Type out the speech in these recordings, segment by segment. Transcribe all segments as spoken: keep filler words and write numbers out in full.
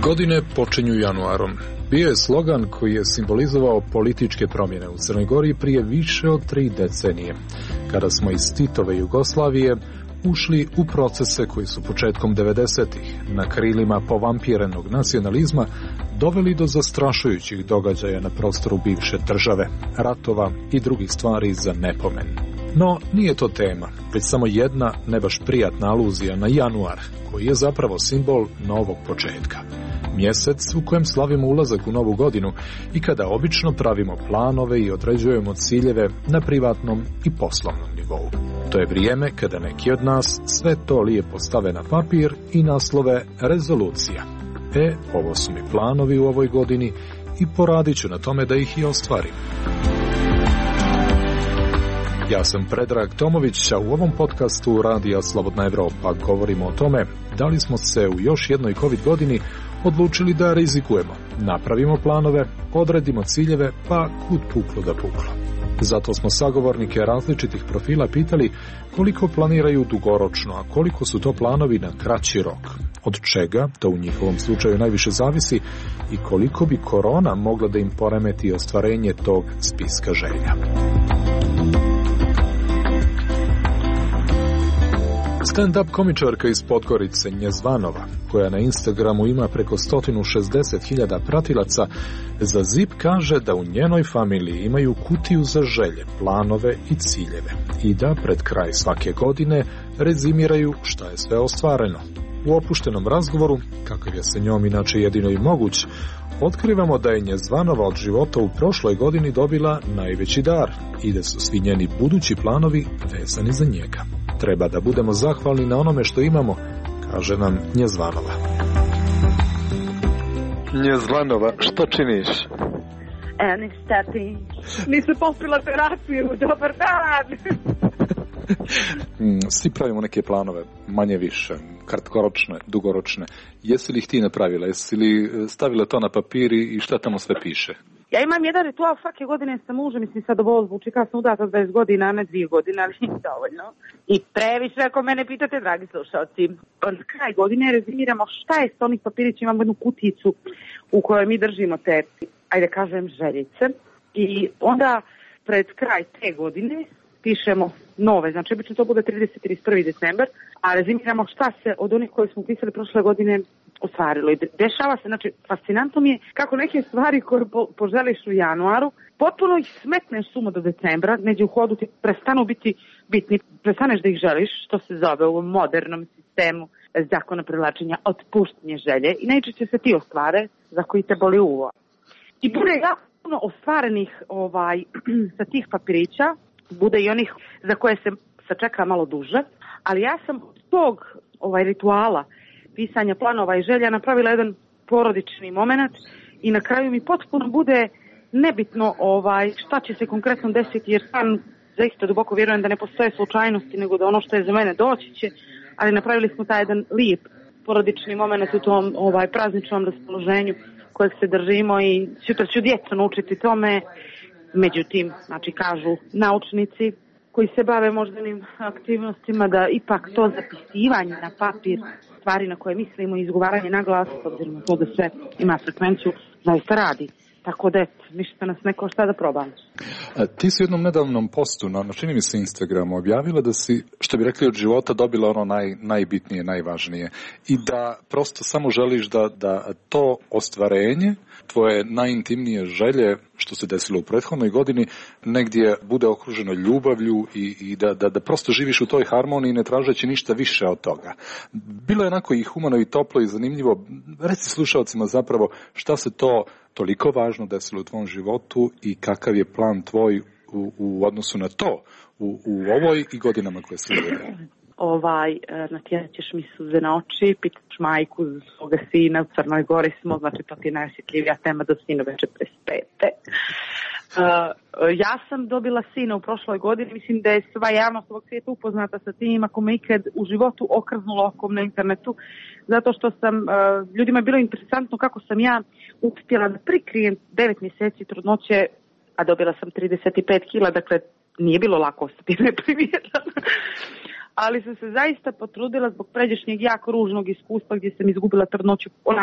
Godine počinju januarom. Bio je slogan koji je simbolizovao političke promjene u Crnoj Gori prije više od tri decenije, kada smo iz Titove Jugoslavije ušli u procese koji su početkom devedesetih na krilima povampirenog nacionalizma doveli do zastrašujućih događaja na prostoru bivše države, ratova i drugih stvari za nepomen. No, nije to tema, već samo jedna ne baš prijatna aluzija na januar, koji je zapravo simbol novog početka. Mjesec u kojem slavimo ulazak u novu godinu i kada obično pravimo planove i određujemo ciljeve na privatnom i poslovnom nivou. To je vrijeme kada neki od nas sve to lijepo stave na papir i naslove rezolucija. E, ovo su mi planovi u ovoj godini i poradit ću na tome da ih i ostvarim. Ja sam Predrag Tomović, a u ovom podcastu Radija Slobodna Evropa govorimo o tome da li smo se u još jednoj COVID godini odlučili da rizikujemo, napravimo planove, odredimo ciljeve, pa kud puklo da puklo. Zato smo sagovornike različitih profila pitali koliko planiraju dugoročno, a koliko su to planovi na kraći rok. Od čega, to u njihovom slučaju najviše zavisi, i koliko bi korona mogla da im poremeti ostvarenje tog spiska želja. Stand-up komičarka iz Podgorice Njezvanova, koja na Instagramu ima preko sto šezdeset hiljada pratilaca, za Zip kaže da u njenoj familiji imaju kutiju za želje, planove i ciljeve i da pred kraj svake godine rezimiraju šta je sve ostvareno. U opuštenom razgovoru, kakav je sa njom inače jedino i moguć, otkrivamo da je Njezvanova od života u prošloj godini dobila najveći dar i da su svi njeni budući planovi vezani za njega. Treba da budemo zahvalni na onome što imamo, kaže nam Njezvanova. Njezvanova, što činiš? E, ništa ti. Nisam popila terapiju, dobar dan. Svi pravimo neke planove, manje više, kratkoročne, dugoročne. Jesi li ih ti napravila? Jesi li stavila to na papir i šta tamo sve piše? Ja imam jedan ritual svake godine sa mužem, mislim sad ovo zvuči kao sam udata dvadeset godina, a ne dvije godine, ali nije dovoljno. I previše ako mene pitate, dragi slušalci, od kraj godine rezimiramo šta je s onih papirića, imamo jednu kuticu u kojoj mi držimo te, ajde kažem, željice. I onda pred kraj te godine pišemo nove, znači obično to bude trideset do trideset prvi decembar, a rezimiramo šta se od onih koje smo pisali prošle godine ostvarilo. I dešava se, znači, fascinantno mi je kako neke stvari koje po, poželiš u januaru, potpuno ih smetneš sumo do decembra, neđe u hodu ti prestanu biti bitni, prestaneš da ih želiš, što se zove u modernom sistemu zakona privlačenja otpuštanje želje i najčešće se ti ostvare za koji te boli uvo. I bude jako puno ostvarenih ovaj, sa tih papirića, bude i onih za koje se sačeka malo duže, ali ja sam od tog ovaj, rituala pisanja planova i želja napravila jedan porodični moment i na kraju mi potpuno bude nebitno ovaj, šta će se konkretno desiti, jer sam zaista duboko vjerujem da ne postoje slučajnosti, nego da ono što je za mene doći će, ali napravili smo taj jedan lijep porodični moment u tom ovaj, prazničnom raspoloženju kojeg se držimo i sutra ću djecu naučiti tome. Međutim, znači kažu naučnici koji se bave moždanim aktivnostima da ipak to zapisivanje na papir stvari na koje mislimo i izgovaranje na glas, obzirom na to da sve ima frekvenciju, zaista radi. Tako da, ništa nas ne košta da probamo. A, ti si u jednom nedavnom postu, na, na čini mi se Instagramu, objavila da si, što bi rekli, od života dobila ono naj, najbitnije, najvažnije. I da prosto samo želiš da, da to ostvarenje, tvoje najintimnije želje, što se desilo u prethodnoj godini, negdje bude okruženo ljubavlju i, i da, da, da prosto živiš u toj harmoniji ne tražeći ništa više od toga. Bilo je onako i humano i toplo i zanimljivo. Reci slušalcima zapravo šta se to toliko važno desilo u tvom životu i kakav je plan tvoj u, u odnosu na to u, u ovoj i godinama koje se vode. Ovaj, natjerat ćeš mi suze na oči, pitaš majku za svoga sina, u Crnoj Gori smo, znači to ti je najosjetljivija tema do sinove četrdeset pete. Uh, ja sam dobila sina u prošloj godini, mislim da je sva javnost ovog svijeta upoznata sa tim, ako me ikad u životu okrznulo okom na internetu, zato što sam, uh, ljudima je bilo interesantno kako sam ja uspjela da prikrijem devet mjeseci trudnoće, a dobila sam trideset pet kila, dakle nije bilo lako ostati neprimjetan. Ali sam se zaista potrudila zbog pređašnjeg jako ružnog iskustva gdje sam izgubila trudnoću onako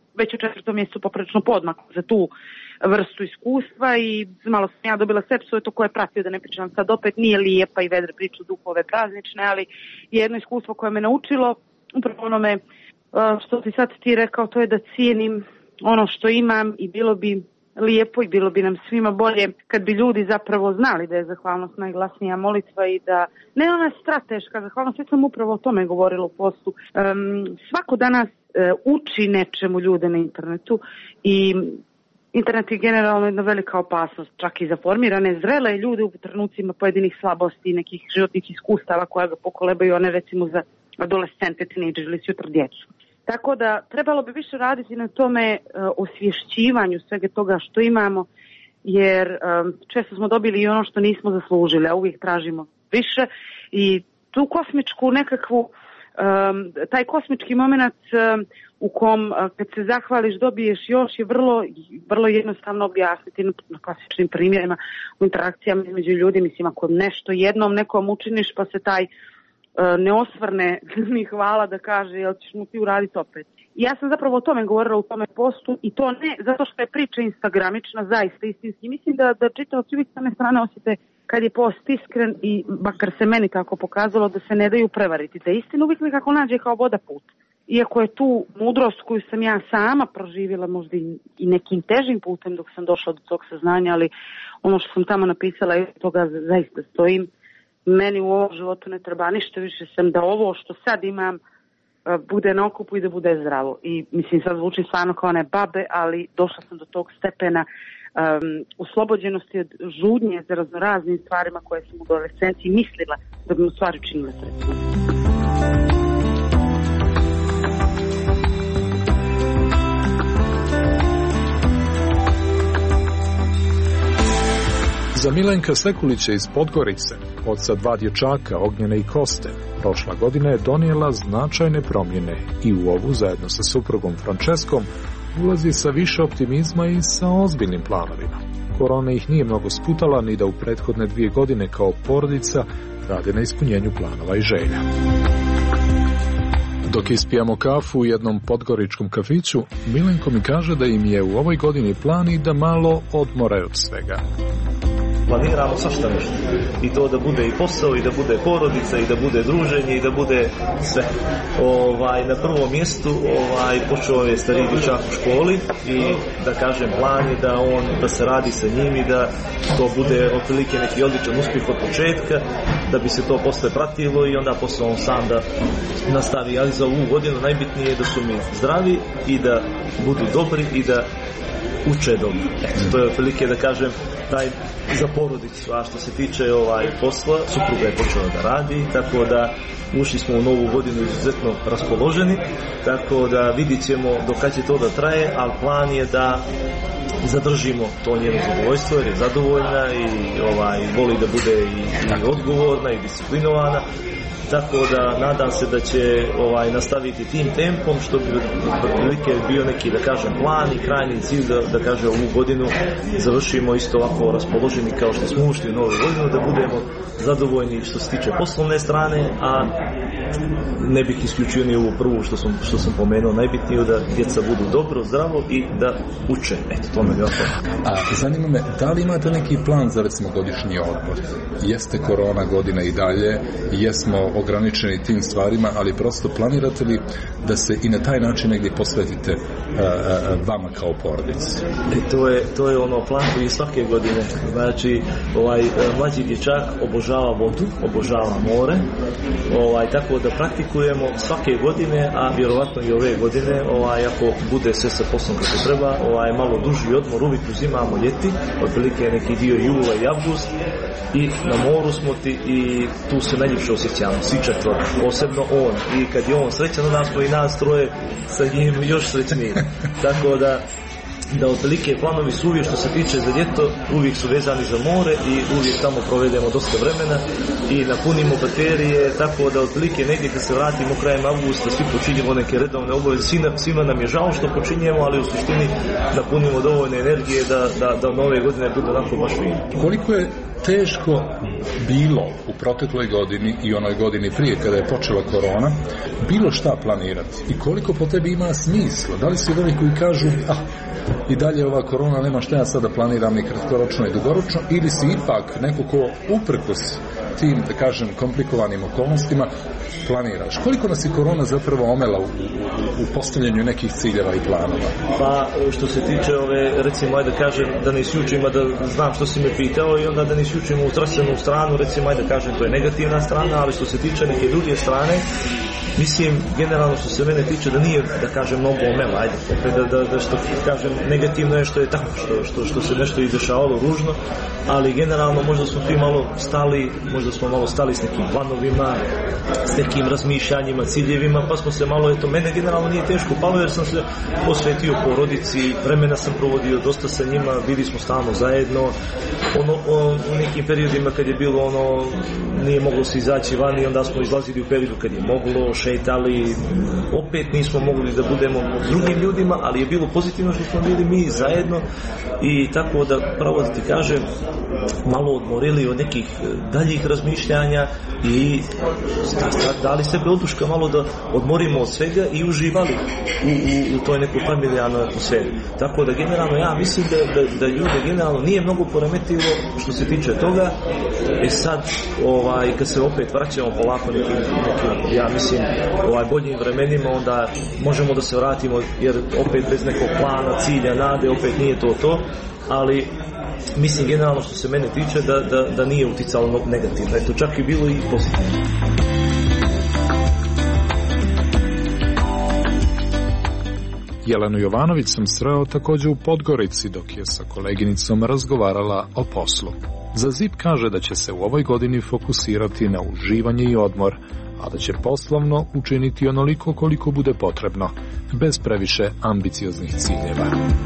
već u četvrtom mjesecu poprilično podmakao za tu vrstu iskustva i malo sam ja dobila sepsu, to ko je pratio, da ne pričam sad opet, nije lijepa i vedre priču duhove praznične, ali jedno iskustvo koje me naučilo, upravo onome što ti sad ti rekao, to je da cijenim ono što imam i bilo bi lijepo i bilo bi nam svima bolje kad bi ljudi zapravo znali da je zahvalnost najglasnija molitva i da ne ona strateška zahvalnost, ja sam upravo o tome govorila u postu. Um, svako danas uh, uči nečemu ljude na internetu i internet je generalno jedna velika opasnost, čak i za formirane zrele ljude u trenucima pojedinih slabosti i nekih životnih iskustava koja ga pokolebaju, one recimo za adolescente, tinejdžere ili sutra djecu. Tako da trebalo bi više raditi na tome uh, osvješćivanju svega toga što imamo, jer um, često smo dobili i ono što nismo zaslužili, a uvijek tražimo više i tu kosmičku nekakvu, um, taj kosmički moment um, u kom uh, kad se zahvališ dobiješ još je vrlo, vrlo jednostavno objasniti na, na klasičnim primjerima u interakcijama između ljudi. Mislim, ako nešto jednom nekom učiniš pa se taj ne osvrne mi hvala da kaže jel ćeš mu ti uraditi opet. I ja sam zapravo o tome govorila u tome postu i to ne zato što je priča instagramična, zaista istinski. Mislim da, da čitavci uvijek s jedne strane osjete kad je post iskren i makar se meni tako pokazalo da se ne daju prevariti. Da istina uvijek nekako nađe kao voda put. Iako je tu mudrost koju sam ja sama proživjela možda i nekim težim putem dok sam došla do tog saznanja, ali ono što sam tamo napisala i toga zaista stojim. Meni u ovom životu ne treba ništa više sem da ovo što sad imam bude na okupu i da bude zdravo. I mislim sad zvuči stvarno kao one babe, ali došla sam do tog stepena um, oslobođenosti od žudnje za raznoraznim stvarima koje sam u adolescenciji mislila da bi mu stvari učinile sretno. Za Milenka Sekulića iz Podgorice, oca dva dječaka, Ognjene i Koste, prošla godina je donijela značajne promjene i u ovu, zajedno sa suprugom Franceskom, ulazi sa više optimizma i sa ozbiljnim planovima. Korona ih nije mnogo sputala ni da u prethodne dvije godine kao porodica rade na ispunjenju planova i želja. Dok ispijamo kafu u jednom podgoričkom kafiću, Milenko mi kaže da im je u ovoj godini plan i da malo odmore od svega. Planiramo svašta nešto. I to da bude i posao, i da bude porodica, i da bude druženje, i da bude sve. Ovaj, na prvom mjestu ovaj, počeo je stariji dječak u školi i da kažem plan je da, on, da se radi sa njim i da to bude otprilike neki odličan uspjeh od početka, da bi se to posle pratilo i onda posle on sam da nastavi. Ali za ovu godinu najbitnije je da su mi zdravi i da budu dobri i da uče dobro. Eto, to je otprilike da kažem taj za porodicu, a što se tiče ovaj posla, supruga je počela da radi, tako da ušli smo u novu godinu izuzetno raspoloženi, tako da vidit ćemo do kad će to da traje, ali plan je da zadržimo to njeno zadovoljstvo jer je zadovoljna i ovaj voli da bude i, i odgovorna i disciplinovana. Tako da nadam se da će ovaj nastaviti tim tempom, što bi otprilike bio neki, da kažem, plan i krajnji cilj da, da kaže ovu godinu završimo isto ovako raspoloženi kao što smo ušli u novu godinu, da budemo zadovoljni što se tiče poslovne strane, a ne bih isključio ni ovu prvu što sam, što sam pomenuo, najbitnije da djeca budu dobro, zdravo i da uče. Eto, to me jako. A zanima me, da li imate neki plan za recimo godišnji odmor? Jeste korona godina i dalje, jesmo ograničeni tim stvarima, ali prosto planirate li da se i na taj način negdje posvetite uh, uh, vama kao porodici? E, to je to je ono plan koji svake godine. Znači, ovaj mlađi dječak obožava vodu, obožava more. Ovaj tako da praktikujemo svake godine, a vjerovatno i ove godine, ovaj ako bude sve sa poslom kako treba, ovaj malo duži odmor uvijek uzimamo ljeti, otprilike neki dio jula i avgust. I na moru smo ti i tu se najljepše osjećamo, svi četvoro, posebno on. I kad je on srećan, onda smo i nas troje sa njim još srećniji. Tako da da otprilike planovi su uvijek što se tiče za ljeto, uvijek su vezani za more i uvijek tamo provedemo dosta vremena i napunimo baterije, tako da otprilike negdje kad se vratimo krajem avgusta svi počinjemo neke redovne obaveze, svima, svima nam je žao što počinjemo, ali u suštini napunimo dovoljne energije da, da, da nove godine bude onako baš fino. Koliko je teško bilo u protekloj godini i onoj godini prije kada je počela korona bilo šta planirati i koliko po tebi ima smisla? Da li si od ovih koji kažu ah, i dalje ova korona nema šta ja sada planiram ni kratkoročno i dugoročno, ili si ipak neko ko uprkos tim, da kažem, komplikovanim okolnostima planiraš? Koliko nas je korona zapravo omela u, u, u postavljanju nekih ciljeva i planova? Pa što se tiče ove, recimo, ajde da kažem, da ne isključim, da znam što si me pitao i onda da ne isključim u zdravstvenu stranu, recimo, ajde da kažem, to je negativna strana, ali što se tiče neke druge strane, mislim, generalno što se mene tiče da nije, da kažem, mnogo omela, ajde, da, da, da što kažem, negativno je što je tako, što, što, što se nešto izdešavalo ružno, ali generalno možda smo tu malo stali, možda smo malo stali s nekim planovima, s nekim razmišljanjima, ciljevima, pa smo se malo, eto, mene generalno nije teško palo jer sam se posvetio porodici, vremena sam provodio dosta sa njima, bili smo stalno zajedno, ono, o, u nekim periodima kad je bilo ono, nije moglo se izaći van i onda smo izlazili u periodu kad je moglo, šetali, opet nismo mogli da budemo s drugim ljudima, ali je bilo pozitivno što smo bili mi zajedno i tako da, pravo da ti kažem, malo odmorili od nekih daljih razmišljanja i dali sebe oduška malo da odmorimo od svega i uživali u, u, u toj nekoj familijarnoj atmosferi. Tako da generalno ja mislim da, da, da ljude generalno nije mnogo poremetilo što se tiče toga. E sad, ovaj, kad se opet vraćamo polako nekim, nekim, ja mislim, ovaj, boljim vremenima, onda možemo da se vratimo, jer opet bez nekog plana, cilja, nade, opet nije to to, ali mislim generalno što se mene tiče da, da, da nije uticalo negativno. Eto, čak i bilo i pozitivno. Jelenu Jovanović sam sreo također u Podgorici dok je sa koleginicom razgovarala o poslu. Za Z I P kaže da će se u ovoj godini fokusirati na uživanje i odmor, a da će poslovno učiniti onoliko koliko bude potrebno, bez previše ambicioznih ciljeva.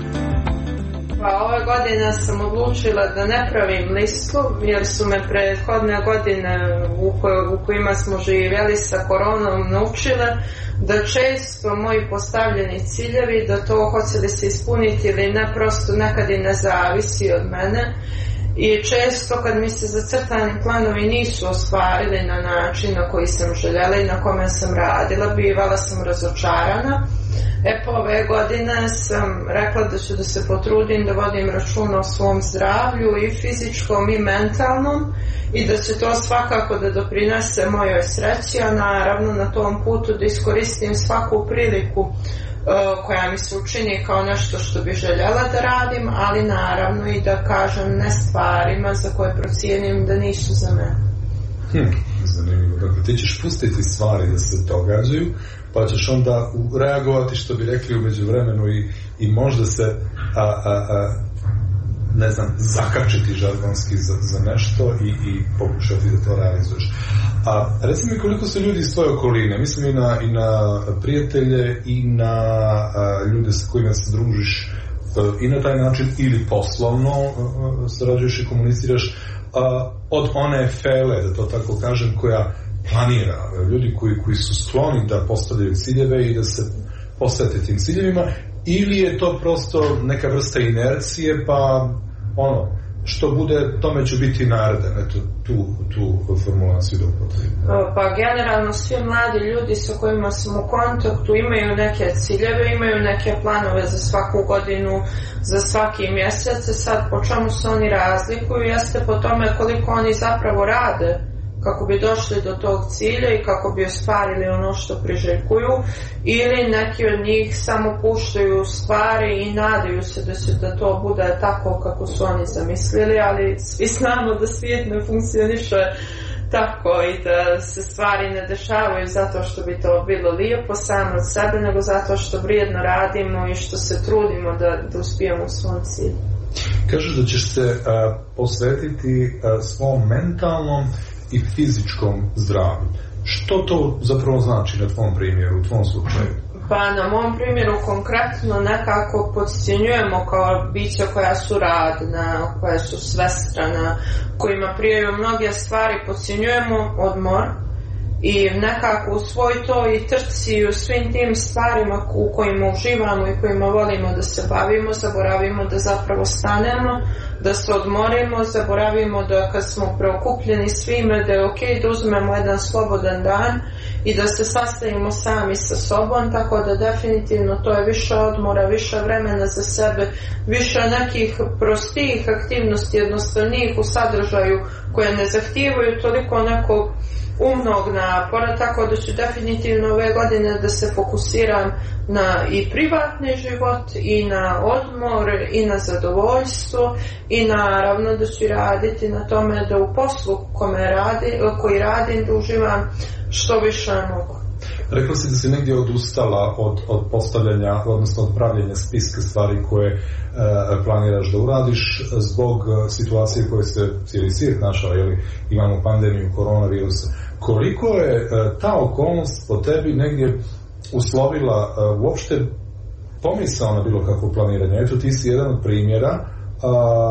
Pa ove godine sam odlučila da ne pravim listu, jer su me prethodne godine u, koj, u kojima smo živjeli sa koronom naučile da često moji postavljeni ciljevi, da to hoće li se ispuniti ili ne, prosto nekad i ne zavisi od mene. I često kad mi se zacrtani planovi nisu ostvarili na način na koji sam željela i na kome sam radila, bivala sam razočarana. E pa ove godine sam rekla da ću da se potrudim da vodim računa o svom zdravlju i fizičkom i mentalnom i da će to svakako da doprinese mojoj sreći, a naravno na tom putu da iskoristim svaku priliku koja mi se učini kao nešto što bi željela da radim, ali naravno i da kažem ne stvarima za koje procijenim da nisu za mene. Hm, zanimljivo. Dakle, ti ćeš pustiti stvari da se događaju, pa ćeš onda reagovati, što bi rekli, umeđu vremenu i, i možda se a, a, a, ne znam, zakačiti žargonski za, za nešto i, i pokušati da to realizuješ. A reci mi koliko su ljudi iz tvoje okoline, mislim i na, i na prijatelje i na a, ljude s kojima se družiš a, i na taj način ili poslovno a, sarađuješ i komuniciraš, a, od one fele, da to tako kažem, koja planira, ljudi koji, koji su skloni da postavljaju ciljeve i da se posvete tim ciljevima, ili je to prosto neka vrsta inercije, pa ono, što bude, tome će biti naredan, eto, tu, tu formulaciju da upotrebim. Pa generalno svi mladi ljudi sa kojima sam u kontaktu imaju neke ciljeve, imaju neke planove za svaku godinu, za svaki mjesec, sad po čemu se oni razlikuju, jeste po tome koliko oni zapravo rade kako bi došli do tog cilja i kako bi ostvarili ono što priželjkuju, ili neki od njih samo puštaju stvari i nadaju se da će da to bude tako kako su oni zamislili, ali svi znamo da svijet ne funkcioniše tako i da se stvari ne dešavaju zato što bi to bilo lijepo samo od sebe, nego zato što vrijedno radimo i što se trudimo da, da uspijemo u svom cilju. Kažeš da ćeš se a, posvetiti a, svom mentalnom i fizičkom zdravlju. Što to zapravo znači na tvom primjeru, u tvom slučaju? Pa na mom primjeru konkretno nekako podcjenjujemo kao bića koja su radna, koja su svestrana, kojima prijaju mnoge stvari, podcjenjujemo odmor i nekako u svoj toj i trci i u svim tim stvarima u kojima uživamo i kojima volimo da se bavimo, zaboravimo da zapravo stanemo, da se odmorimo, zaboravimo da kad smo preokupljeni svime da je ok da uzmemo jedan slobodan dan i da se sastavimo sami sa sobom, tako da definitivno to je više odmora, više vremena za sebe, više nekih prostijih aktivnosti, jednostavnijih u sadržaju koje ne zahtijevaju toliko nekog umnog napora, tako da ću definitivno ove godine da se fokusiram na i privatni život i na odmor i na zadovoljstvo i naravno da ću raditi na tome da u poslu kome radi, koji radim da uživam što više mogu. Rekla si da si negdje odustala od, od postavljanja, odnosno od pravljenja spiska stvari koje e, planiraš da uradiš zbog situacije koje se cijeli svijet našao, jeli, imamo pandemiju koronavirusa. Koliko je e, ta okolnost po tebi negdje uslovila e, uopšte pomisao na bilo kakvo planiranje? Eto, ti si jedan od primjera a,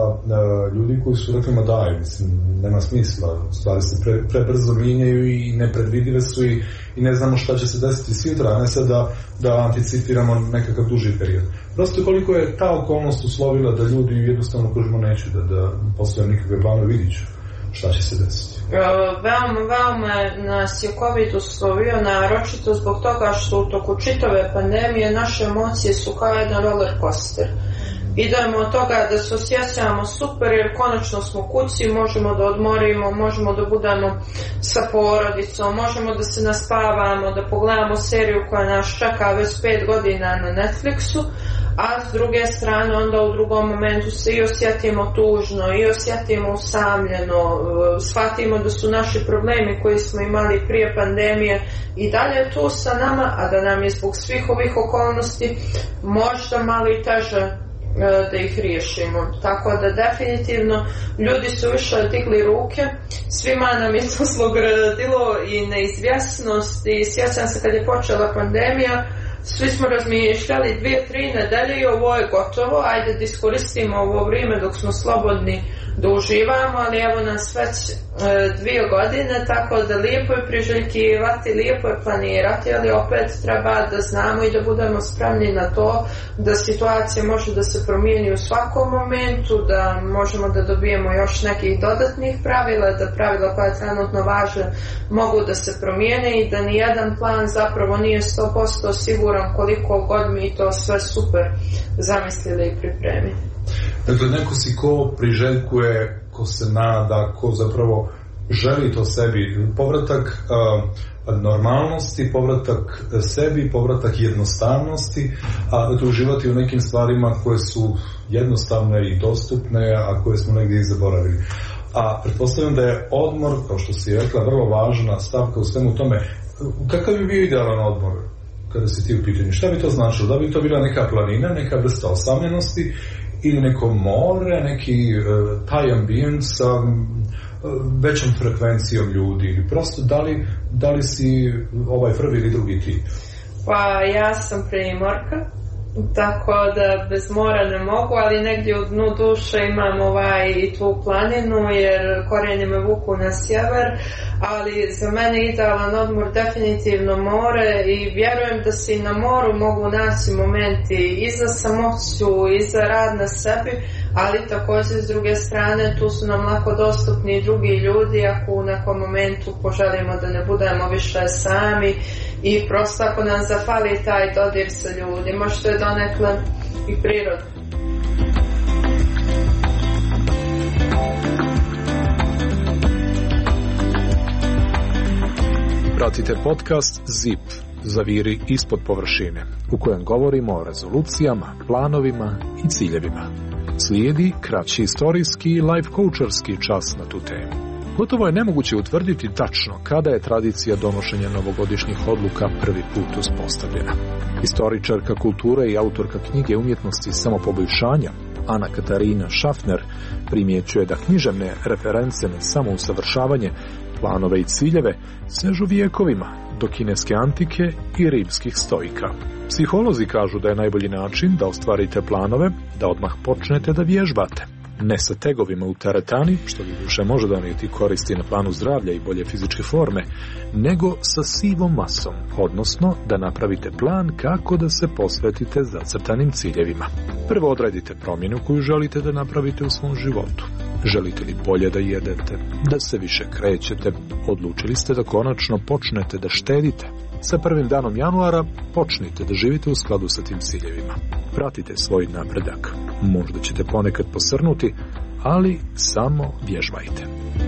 a, ljudi koji su rekli, ma daj, mislim, nema smisla, stvari se pre, prebrzo mijenjaju i nepredvidive su i, i ne znamo šta će se desiti sutra, a ne sad da, da anticipiramo nekakav duži period. Prosto koliko je ta okolnost uslovila da ljudi jednostavno kažemo neću da, da postavljam nikakve planove, vidit ću šta će se desiti. Veoma, veoma nas je COVID uslovio, naročito zbog toga što u toku čitave pandemije naše emocije su kao jedan roller coaster. Idemo od toga da se osjećamo super jer konačno smo kući, možemo da odmorimo, možemo da budemo sa porodicom, možemo da se naspavamo, da pogledamo seriju koja nas čeka već pet godina na Netflixu, a s druge strane onda u drugom momentu se i osjetimo tužno i osjetimo usamljeno, shvatimo da su naši problemi koji smo imali prije pandemije i dalje tu sa nama, a da nam je zbog svih ovih okolnosti možda malo i teže da ih riješimo. Tako da definitivno ljudi su više digli ruke, svima nam je to zlogradilo i neizvjesnost i sjećam se kad je počela pandemija, svi smo razmišljali dvije, tri nedelje i ovo je gotovo, ajde da iskoristimo ovo vrijeme dok smo slobodni da uživamo, ali evo nas već e, dvije godine, tako da lijepo je priželjkivati, lijepo je planirati, ali opet treba da znamo i da budemo spremni na to da situacija može da se promijeni u svakom momentu, da možemo da dobijemo još nekih dodatnih pravila, da pravila koja trenutno važe mogu da se promijene i da nijedan plan zapravo nije sto posto siguran koliko god mi to sve super zamislili i pripremili. Dakle, neko si ko priželjkuje, ko se nada, ko zapravo želi to sebi. Povratak uh, normalnosti, povratak sebi, povratak jednostavnosti, a da uživati u nekim stvarima koje su jednostavne i dostupne, a koje smo negdje i zaboravili. A pretpostavljam da je odmor, kao što si rekla, vrlo važna stavka u svemu tome. Kakav bi bio idealan odmor kada si ti u pitanju? Šta bi to značilo? Da bi to bila neka planina, neka vrsta osamljenosti ili neko more, neki uh, taj ambijent sa uh, većom frekvencijom ljudi ili prosto da li, da li si ovaj prvi ili drugi tip? Pa ja sam primorka, tako da bez mora ne mogu, ali negdje u dnu duše imam ovaj i tu planinu jer korijeni me vuku na sjever, ali za mene idealan odmor definitivno more i vjerujem da se i na moru mogu naći momenti i za samoću i za rad na sebi, ali također s druge strane tu su nam lako dostupni i drugi ljudi ako u nekom momentu poželimo da ne budemo više sami i prosto ako nam zafali taj dodir sa ljudima što je donekle i prirodno. Pratite podcast Zip, Zaviri ispod površine, u kojem govorimo o rezolucijama, planovima i ciljevima. Slijedi kraći istorijski i life coacherski čas na tu temu. Gotovo je nemoguće utvrditi tačno kada je tradicija donošenja novogodišnjih odluka prvi put uspostavljena. Istoričarka kulture i autorka knjige umjetnosti samopoboljšanja Ana Katarina Šafner primjećuje da književne reference na samousavršavanje, planove i ciljeve sežu vijekovima do kineske antike i rimskih stoika. Psiholozi kažu da je najbolji način da ostvarite planove da odmah počnete da vježbate. Ne sa tegovima u teretani, što doduše može donijeti koristi na planu zdravlja i bolje fizičke forme, nego sa sivom masom, odnosno da napravite plan kako da se posvetite zacrtanim ciljevima. Prvo odredite promjenu koju želite da napravite u svom životu. Želite li bolje da jedete, da se više krećete, odlučili ste da konačno počnete da štedite. Sa prvim danom januara počnite da živite u skladu sa tim ciljevima. Pratite svoj napredak. Možda ćete ponekad posrnuti, ali samo vježbajte.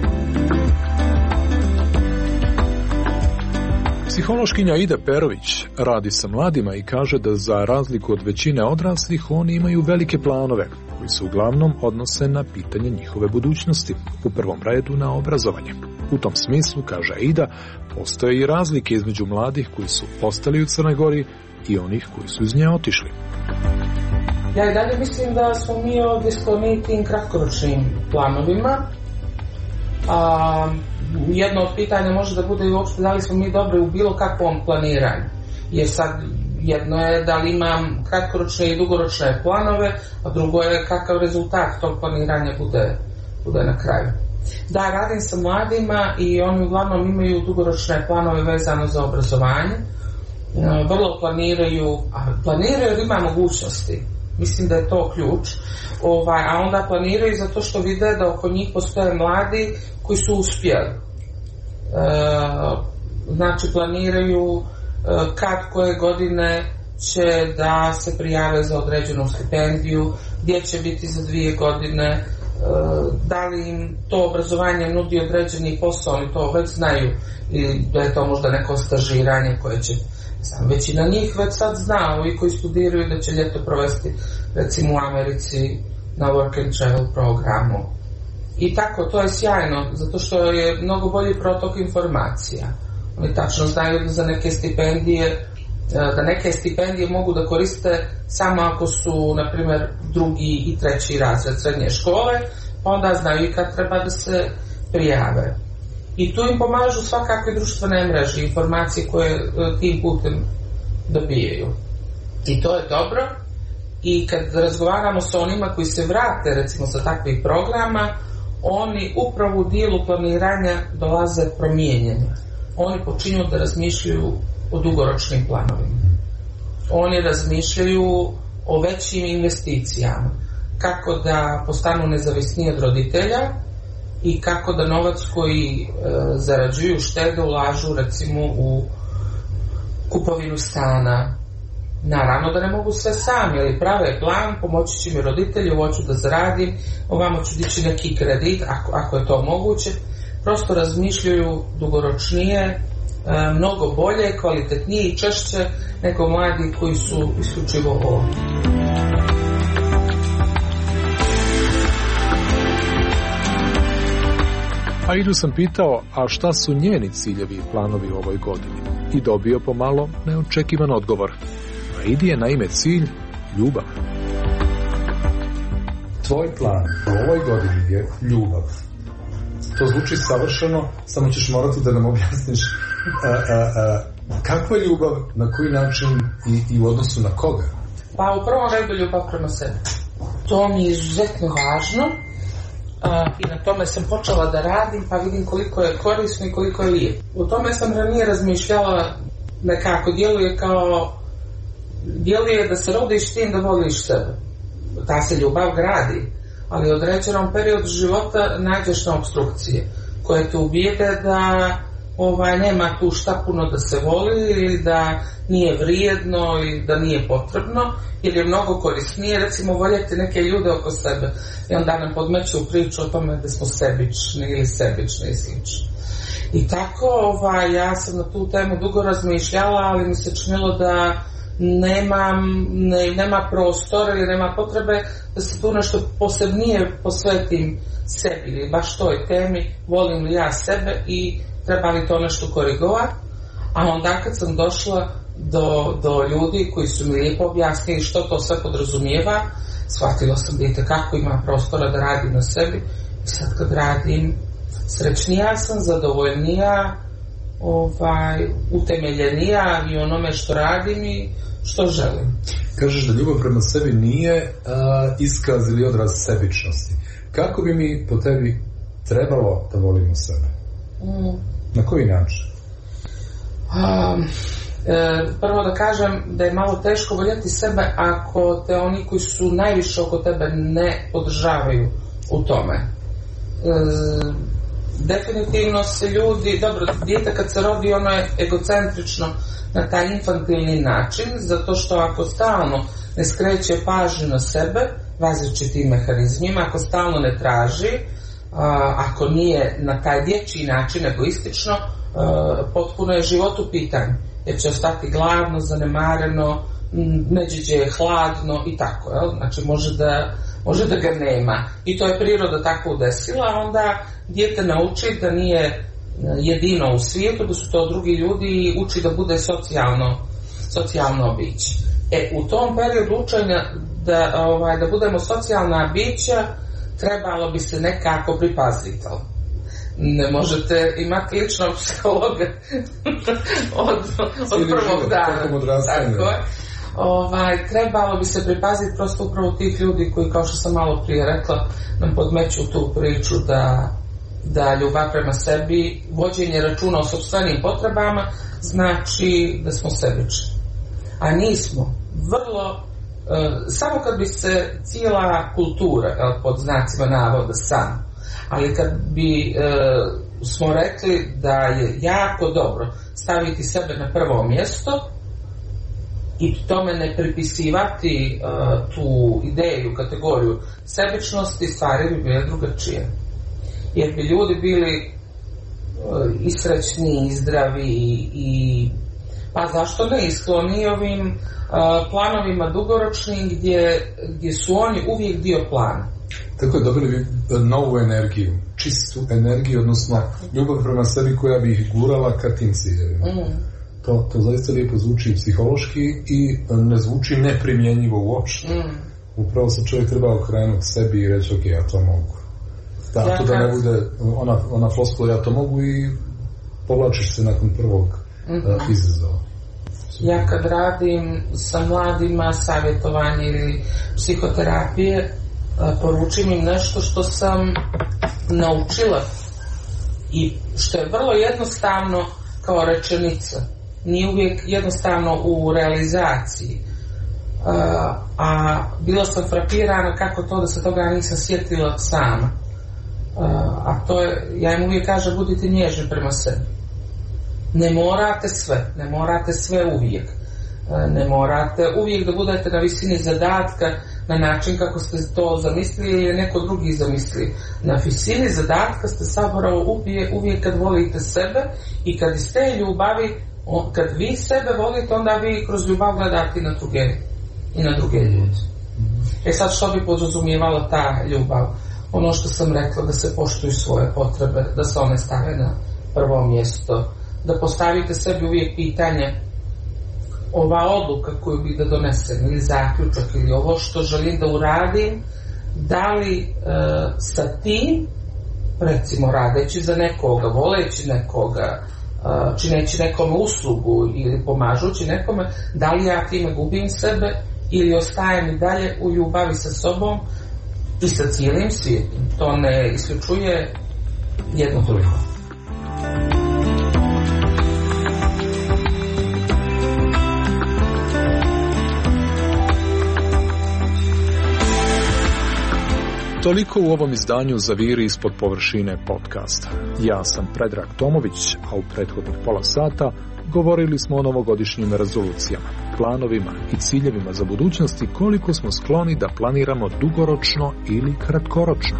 Psihološkinja Ida Perović radi sa mladima i kaže da za razliku od većine odraslih oni imaju velike planove koji se uglavnom odnose na pitanje njihove budućnosti, u prvom redu na obrazovanje. U tom smislu, kaže Ida, postoje i razlike između mladih koji su ostali u Crnoj Gori i onih koji su iz nje otišli. Ja i dalje mislim da smo mi ovdje skloni tim kratkoročnim planovima. A, jedno od pitanja može da bude i uopšte da li smo mi dobri u bilo kakvom planiranju. Jer sad jedno je da li imam kratkoročne i dugoročne planove, a drugo je kakav rezultat tog planiranja bude, bude na kraju. Da, radim sa mladima i oni uglavnom imaju dugoročne planove vezano za obrazovanje. Vrlo planiraju, a planiraju jer ima mogućnosti. Mislim da je to ključ. Ovaj, a onda planiraju zato što vide da oko njih postoje mladi koji su uspjeli. E, znači planiraju e, kad koje godine će da se prijave za određenu stipendiju, gdje će biti za dvije godine, e, da li im to obrazovanje nudi određeni posao, oni to već znaju, i da je to možda neko stažiranje koje će. Većina njih već sad zna, ovi koji studiraju da će ljeto provesti recimo u Americi na work and travel programu. I tako, to je sjajno, zato što je mnogo bolji protok informacija. Oni tačno znaju da za neke stipendije, da neke stipendije mogu da koriste samo ako su, na primjer, drugi i treći razred srednje škole, pa onda znaju i kad treba da se prijave. I tu im pomažu svakakve društvene mreže, informacije koje tim putem dobijaju. I to je dobro. I kad razgovaramo sa onima koji se vrate, recimo, sa takvih programa, oni upravo u dijelu planiranja dolaze promijenjeni. Oni počinju da razmišljaju o dugoročnim planovima. Oni razmišljaju o većim investicijama. Kako da postanu nezavisniji od roditelja, i kako da novac koji e, zarađuju, štede, ulažu recimo u kupovinu stana. Naravno da ne mogu sve sami, ali prave plan, pomoći će mi roditelji, ovo ću da zaradim, ovamo ću dići neki kredit, ako, ako je to moguće. Prosto razmišljaju dugoročnije, e, mnogo bolje, kvalitetnije i češće nego mladi koji su isključivo ovdje. A Idu sam pitao, a šta su njeni ciljevi i planovi u ovoj godini? I dobio pomalo neočekivan odgovor. A Idi je naime cilj ljubav. Tvoj plan u ovoj godini je ljubav. To zvuči savršeno, samo ćeš morati da nam objasniš a, a, a, kakva je ljubav, na koji način i, i u odnosu na koga? Pa u prvom redu ljubav prema sebi. To mi je izuzetno važno. Uh, i na tome sam počela da radim, pa vidim koliko je korisno i koliko je lijepo. U tome sam ranije razmišljala, nekako djeluje kao djeluje da se rodiš tim da voliš sebe. Ta se ljubav gradi, ali u određenom periodu života nađeš na opstrukcije koje te ubijede da ovaj, nema tu šta puno da se voli ili da nije vrijedno i da nije potrebno, jer je mnogo korisnije recimo voljeti neke ljude oko sebe i onda nam podmeću u priču o tome da smo sebični ili sebični i slično. I tako ovaj, ja sam na tu temu dugo razmišljala, ali mi se činilo da nemam, ne, nema prostora ili nema potrebe da se tu nešto posebnije posvetim sebi ili baš toj temi, volim li ja sebe i treba li to nešto korigovati. A onda kad sam došla do, do ljudi koji su mi lijepo objasnili što to sve podrazumijeva, shvatila sam da itekako ima prostora da radim na sebi i sad kad radim srećnija sam, zadovoljnija, ovaj, utemeljenija i onome što radim i što želim. Kažeš da ljubav prema sebi nije a, iskaz ili odraz sebičnosti. Kako bi mi po tebi trebalo da volimo sebe? Mm. Na koji način? Um, e, prvo da kažem da je malo teško voljeti sebe ako te oni koji su najviše oko tebe ne podržavaju u tome. E, definitivno se ljudi, dobro, dijete kad se rodi ono je egocentrično na taj infantilni način, zato što ako stalno ne skreće pažnju na sebe različitim mehanizmima, ako stalno ne traži, a, ako nije na taj dječji način egoistično, a, potpuno je život u pitanju, jer će ostati gladno, zanemareno, neđe je hladno i tako, jel? Znači može da, može da ga nema i to je priroda tako udesila, onda dijete nauči da nije jedino u svijetu, da su to drugi ljudi i uči da bude socijalno, socijalno biće. E, u tom periodu učenja da, ovaj, da budemo socijalna bića, trebalo bi se nekako pripaziti. Ne možete imati ličnog psihologa od, od prvog dana. Tako je. Ovaj, trebalo bi se pripaziti prosto upravo tih ljudi koji, kao što sam malo prije rekla, nam podmeću tu priču da da ljubav prema sebi, vođenje računa o sopstvenim potrebama, znači da smo sebični. A nismo. Vrlo, e, samo kad bi se cijela kultura, el, pod znacima navoda, sam, ali kad bi e, smo rekli da je jako dobro staviti sebe na prvo mjesto i tome ne pripisivati e, tu ideju, kategoriju sebičnosti, stvari bi bile drugačije. Jer bi ljudi bili uh, i srećni, i zdravi i, i pa zašto ne, iskloni ovim uh, planovima dugoročnim gdje, gdje su oni uvijek dio plana. Tako je, dobili bi novu energiju, čistu energiju, odnosno ljubav prema sebi koja bi ih gurala ka tim ciljevima. Mm. To, to zaista lijepo zvuči psihološki i ne zvuči neprimjenjivo uopšte. Mm. Upravo se čovjek treba okrenuti sebi i reći ok, ja to mogu. Da, ja to da ne bude ona, ona floskula ja to mogu i povlačiš se nakon prvog mm-hmm. uh, izazova. Ja kad radim sa mladima savjetovanje ili psihoterapije, uh, poručim im nešto što sam naučila i što je vrlo jednostavno kao rečenica. Nije uvijek jednostavno u realizaciji. Uh, a bila sam frapirana kako to da se toga nisam sjetila sama. Uh, a to je, ja im uvijek kažem, budite nježni prema sebi. Ne morate sve, ne morate sve uvijek. Uh, ne morate uvijek da budete na visini zadatka na način kako ste to zamislili ili neko drugi zamislili. Na visini zadatka ste zapravo uvijek, uvijek kad volite sebe i kad iz te ljubavi, on, kad vi sebe volite, onda vi kroz ljubav gledate i na druge, i na druge ljudi. E sad što bi podrazumijevalo ta ljubav? Ono što sam rekla, da se poštuju svoje potrebe, da se one stave na prvo mjesto, da postavite sebi uvijek pitanje, ova odluka koju bih da donesem ili zaključak ili ovo što želim da uradim, da li e, sa tim, recimo radeći za nekoga, voleći nekoga, e, čineći nekome uslugu ili pomažući nekome, da li ja time gubim sebe ili ostajem i dalje u ljubavi sa sobom i sa cijelim svijetom. To ne isključuje jedno drugo. Toliko u ovom izdanju Zaviri ispod površine podcasta. Ja sam Predrag Tomović, a u prethodnih pola sata govorili smo o novogodišnjim rezolucijama, planovima i ciljevima za budućnost i koliko smo skloni da planiramo dugoročno ili kratkoročno.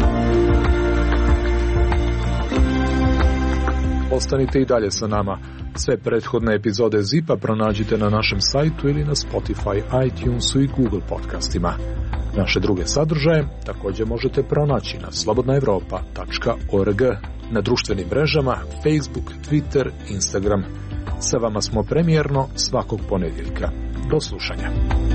Ostanite i dalje sa nama. Sve prethodne epizode Zipa pronađite na našem sajtu ili na Spotify, iTunesu i Google podcastima. Naše druge sadržaje također možete pronaći na slobodna evropa tačka org, na društvenim mrežama Facebook, Twitter, Instagram. Sa vama smo premijerno svakog ponedjeljka. Do slušanja.